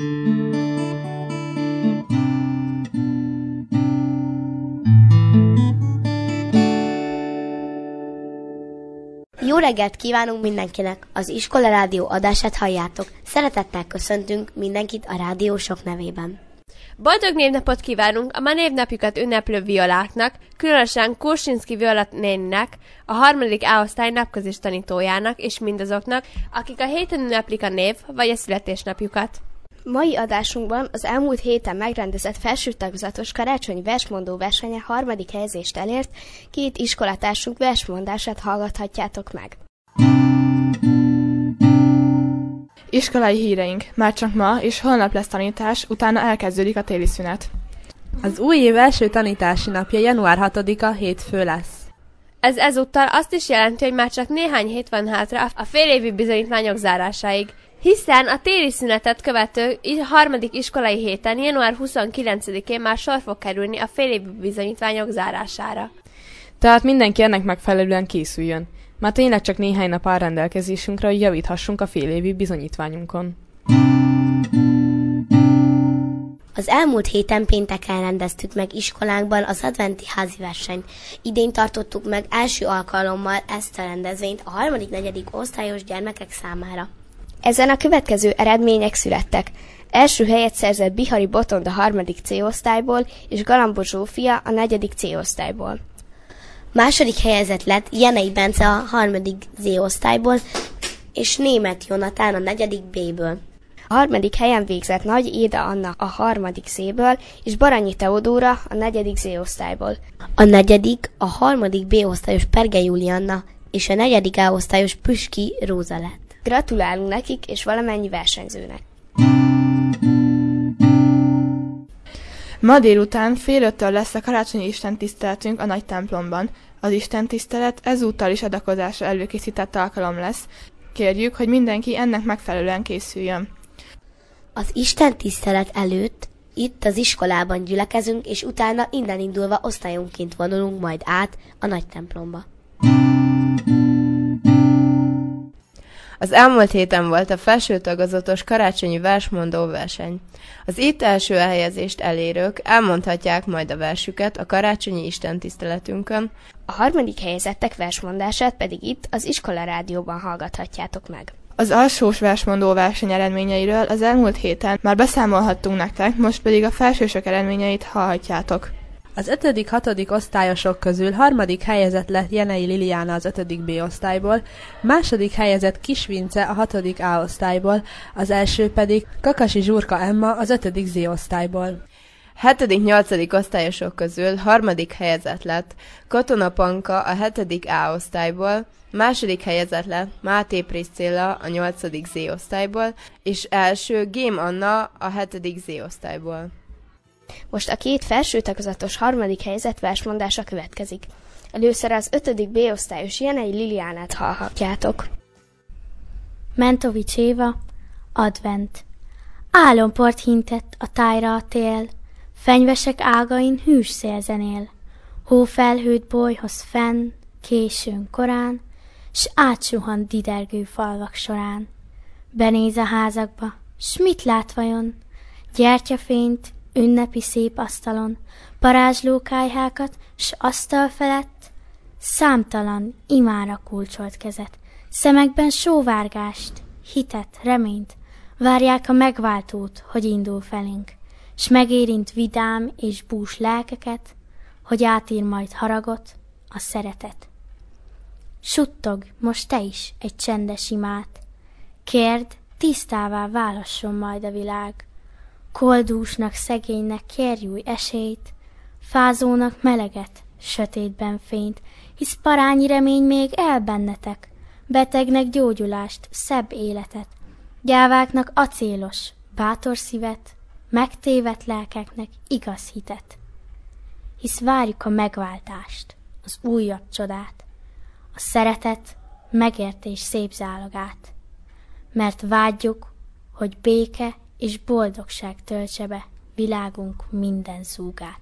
Jó reggelt kívánunk mindenkinek! Az Iskola Rádió adását halljátok. Szeretettel köszöntünk mindenkit a rádiósok nevében. Boldog névnapot kívánunk a ma névnapjukat ünneplő Violáknak, különösen Kursinszky Viola néninek, a 3. A-osztály napközis tanítójának és mindazoknak, akik a héten ünneplik a név vagy a születésnapjukat. Mai adásunkban az elmúlt héten megrendezett felső tagozatos karácsonyi versmondó versenye 3. helyezést elért, 2 iskolatársunk versmondását hallgathatjátok meg. Iskolai híreink. Már csak ma és holnap lesz tanítás, utána elkezdődik a téli szünet. Az új év első tanítási napja január 6-a hétfő lesz. Ez ezúttal azt is jelenti, hogy már csak néhány hét van hátra a félévi bizonyítványok zárásáig, hiszen a téli szünetet követő 3. iskolai héten, január 29-én már sor fog kerülni a félévi bizonyítványok zárására. Tehát mindenki ennek megfelelően készüljön. Már tényleg csak néhány nap áll rendelkezésünkre, hogy javíthassunk a félévi bizonyítványunkon. Az elmúlt héten pénteken rendeztük meg iskolánkban az adventi házi versenyt. Idén tartottuk meg első alkalommal ezt a rendezvényt a 3.-4. osztályos gyermekek számára. Ezen a következő eredmények születtek. Első helyet szerzett Bihari Botond a 3. C-osztályból és Galambos Zsófia a 4. C-osztályból. Második helyezett lett Jenei Bence a 3. Z-osztályból és Németh Jonatán a 4. B-ből. A 3. helyen végzett Nagy Éda Anna a 3. C-ből és Baranyi Teodóra a 4. Z-osztályból. A 4. a 3. B-osztályos Perge Julianna és a 4. A-osztályos Püski Róza lett. Gratulálunk nekik és valamennyi versenyzőnek! Ma délután 4:30-től lesz a karácsonyi istentiszteletünk a nagy templomban. Az istentisztelet ezúttal is adakozásra előkészített alkalom lesz. Kérjük, hogy mindenki ennek megfelelően készüljön. Az istentisztelet előtt itt az iskolában gyülekezünk, és utána innen indulva osztályonként vonulunk majd át a nagy templomba. Az elmúlt héten volt a felső tagozatos karácsonyi versmondó verseny. Az itt első elhelyezést elérők elmondhatják majd a versüket a karácsonyi istentiszteletünkön. A 3. helyezettek versmondását pedig itt az Iskola Rádióban hallgathatjátok meg. Az alsós versmondó verseny eredményeiről az elmúlt héten már beszámolhattunk nektek, most pedig a felsősök eredményeit hallhatjátok. Az 5.-6. osztályosok közül 3. helyezett lett Jenei Liliana az 5. B-osztályból, második helyezett Kis Vince a 6. A-osztályból, az első pedig Kakasi Zsurka Emma az 5. Z-osztályból. 7.-8. osztályosok közül 3. helyezett lett Katona Panka a 7. A-osztályból, második helyezett lett Máté Priscilla a 8. Z-osztályból, és első Gém Anna a 7. Z-osztályból. Most a 2 felső tagozatos 3. helyezett versmondása következik. Először az 5. B-osztályos Jenei Liliánát hallhatjátok. Mentovics Éva, Advent. Álomport hintett a tájra a tél, fenyvesek ágain hűs szél zenél. Hófelhőt bolyhoz fenn, későn korán, s átsuhan didergő falvak során. Benéz a házakba, s mit lát vajon? Gyertyafényt, ünnepi szép asztalon, parázsló kályhákat, s asztal felett számtalan, imára kulcsolt kezet, szemekben sóvárgást, hitet, reményt, várják a megváltót, hogy indul felénk, s megérint vidám és bús lelkeket, hogy átír majd haragot, a szeretet. Suttog most te is egy csendes imát, kérd, tisztává válasson majd a világ. Koldúsnak, szegénynek kérjúj esélyt, fázónak meleget, sötétben fényt, hisz parányi remény még el bennetek, betegnek gyógyulást, szebb életet, gyáváknak acélos, bátor szívet, megtévedt lelkeknek igaz hitet. Hisz várjuk a megváltást, az újabb csodát, a szeretet, megértés szép zálogát, mert vágyjuk, hogy béke és boldogság töltse be világunk minden zúgát.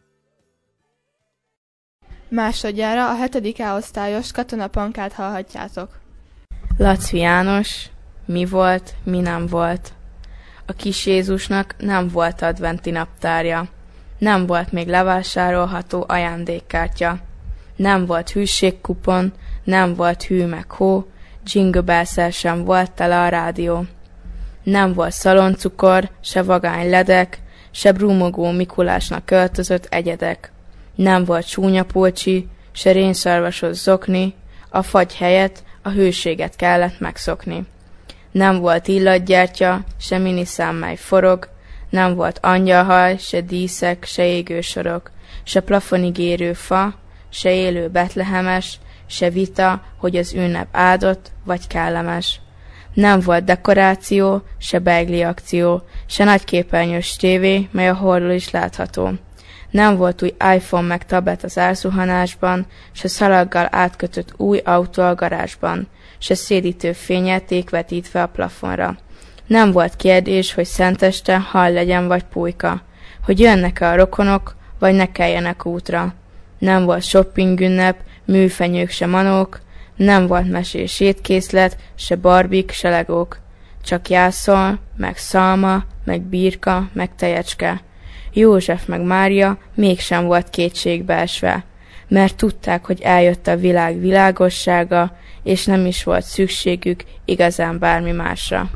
Másodjára a 7. A-osztályos Katona Pankát hallhatjátok. Laci János, mi volt, mi nem volt. A kis Jézusnak nem volt adventi naptárja. Nem volt még levásárolható ajándékkártya. Nem volt hűségkupon, nem volt hű meg hó, Jingle Bells-szel sem volt tele a rádió. Nem volt szaloncukor, se vagány ledek, se brúmogó Mikulásnak költözött egyedek. Nem volt súnyapulcsi, se rénszarvasos zokni, a fagy helyett a hőséget kellett megszokni. Nem volt illatgyertya, se miniszám, mely forog, nem volt angyalhaj, se díszek, se égősorok, se plafonig érő fa, se élő betlehemes, se vita, hogy az ünnep áldott vagy kellemes. Nem volt dekoráció, se beigli akció, se nagyképernyős tévé, mely a hordól is látható. Nem volt új iPhone meg tablet az elzuhanásban, se szalaggal átkötött új autó a garázsban, se szédítő fényjáték vetítve a plafonra. Nem volt kérdés, hogy szenteste hal legyen vagy pulyka, hogy jönnek-e a rokonok, vagy ne keljenek útra. Nem volt shopping ünnep, műfenyők se manók, nem volt mesés étkészlet, se barbik, se legók. Csak jászol, meg szalma, meg birka, meg tejecske. József meg Mária mégsem volt kétségbeesve, mert tudták, hogy eljött a világ világossága, és nem is volt szükségük igazán bármi másra.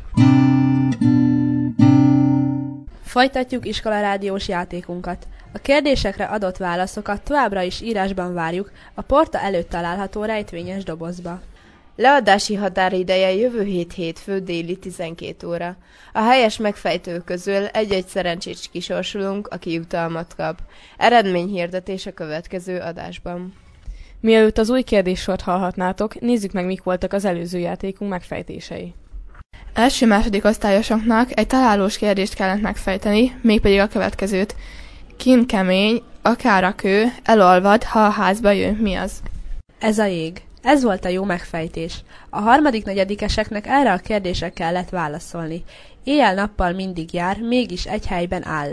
Folytatjuk iskolarádiós játékunkat. A kérdésekre adott válaszokat továbbra is írásban várjuk a porta előtt található rejtvényes dobozba. Leadási határideje jövő hét hétfő déli 12 óra. A helyes megfejtő közül egy-egy szerencsés kisorsolunk, aki jutalmat kap. Eredményhirdetés a következő adásban. Mielőtt az új kérdéssort hallhatnátok, nézzük meg, mik voltak az előző játékunk megfejtései. Első-második osztályosoknak egy találós kérdést kellett megfejteni, mégpedig a következőt. Kin kemény, akár a kő, elolvad, ha a házba jön. Mi az? Ez a jég. Ez volt a jó megfejtés. A harmadik-negyedikeseknek erre a kérdésre kellett válaszolni. Éjjel-nappal mindig jár, mégis egy helyben áll.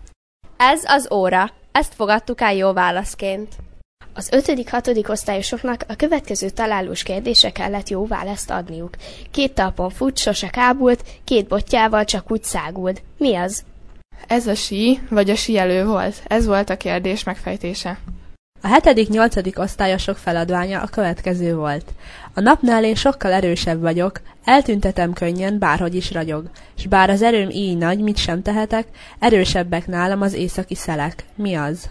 Ez az óra. Ezt fogadtuk el jó válaszként. Az 5.-6. osztályosoknak a következő találós kérdésre kellett jó választ adniuk. 2 talpon fut, sose kábult, 2 botjával csak úgy száguld. Mi az? Ez a sí, vagy a síelő volt. Ez volt a kérdés megfejtése. A 7.-8. osztályosok feladványa a következő volt. A napnál én sokkal erősebb vagyok, eltüntetem könnyen, bárhogy is ragyog, s bár az erőm így nagy, mit sem tehetek, erősebbek nálam az északi szelek. Mi az?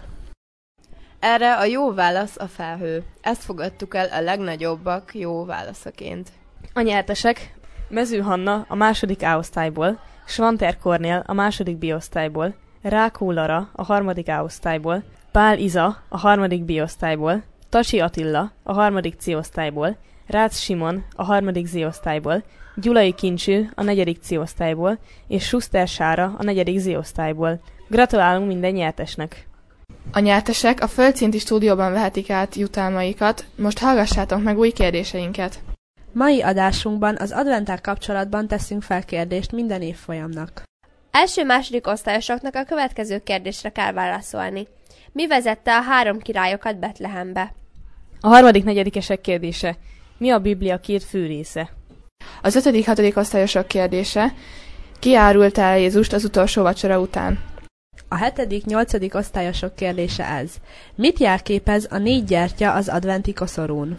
Erre a jó válasz a felhő. Ezt fogadtuk el a legnagyobbak jó válaszaként. A nyertesek: Mező Hanna a második A-osztályból, Svanter Kornél a második B-osztályból, Rákó Lara a harmadik A-osztályból, Pál Iza a harmadik B-osztályból, Tasi Attila a harmadik C-osztályból, Rácz Simon a harmadik Z-osztályból, Gyulai Kincső a negyedik C-osztályból, és Schuster Sára a negyedik Z-osztályból. Gratulálunk minden nyertesnek! A nyertesek a földszinti stúdióban vehetik át jutalmaikat, most hallgassátok meg új kérdéseinket. Mai adásunkban az adventtel kapcsolatban teszünk fel kérdést minden évfolyamnak. Első-második osztályosoknak a következő kérdésre kell válaszolni. Mi vezette a 3 királyokat Betlehembe? A harmadik-negyedikesek kérdése: Mi a Biblia 2 fő része? Az 5.-6. osztályosok kérdése: Ki árult el Jézust az utolsó vacsora után? A 7.-8. osztályosok kérdése ez. Mit jelképez a 4 gyertya az adventi koszorún?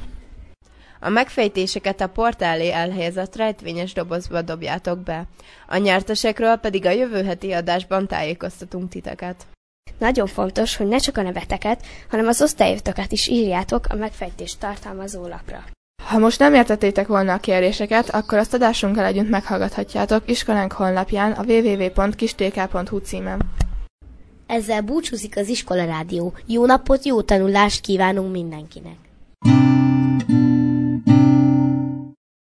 A megfejtéseket a port elé elhelyezett rejtvényes dobozba dobjátok be. A nyertesekről pedig a jövő heti adásban tájékoztatunk titeket. Nagyon fontos, hogy ne csak a neveteket, hanem az osztályötöket is írjátok a megfejtést tartalmazó lapra. Ha most nem értettétek volna a kérdéseket, akkor azt adásunkkal együtt meghallgathatjátok iskolánk honlapján a www.kistk.hu címen. Ezzel búcsúzik az Iskolarádió. Jó napot, jó tanulást kívánunk mindenkinek!